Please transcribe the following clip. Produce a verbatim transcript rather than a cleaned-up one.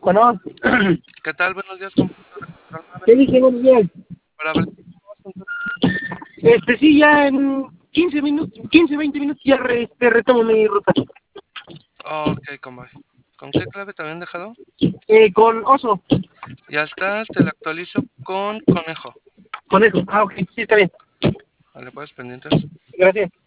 Bueno, ¿Qué tal? Buenos días, computadora. ¿qué dice? Buenos días. Para ver Este, sí, ya en quince minutos, quince, veinte minutos ya re, este, retomo mi ruta. Ok, convoy. ¿Con qué clave te habían dejado? Eh, con oso, Ya estás, te la actualizo con conejo. con eso. Ah, ok, sí, está bien. Vale, pues pendientes. Gracias.